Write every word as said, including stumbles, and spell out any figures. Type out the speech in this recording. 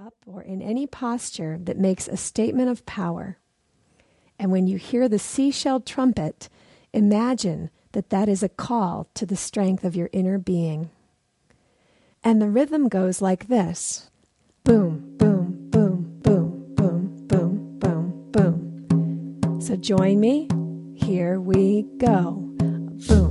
up or in any posture that makes a statement of power. And when you hear the seashell trumpet, imagine that that is a call to the strength of your inner being. And the rhythm goes like this. Boom, boom, boom, boom, boom, boom, boom, boom. So join me. Here we go. Boom.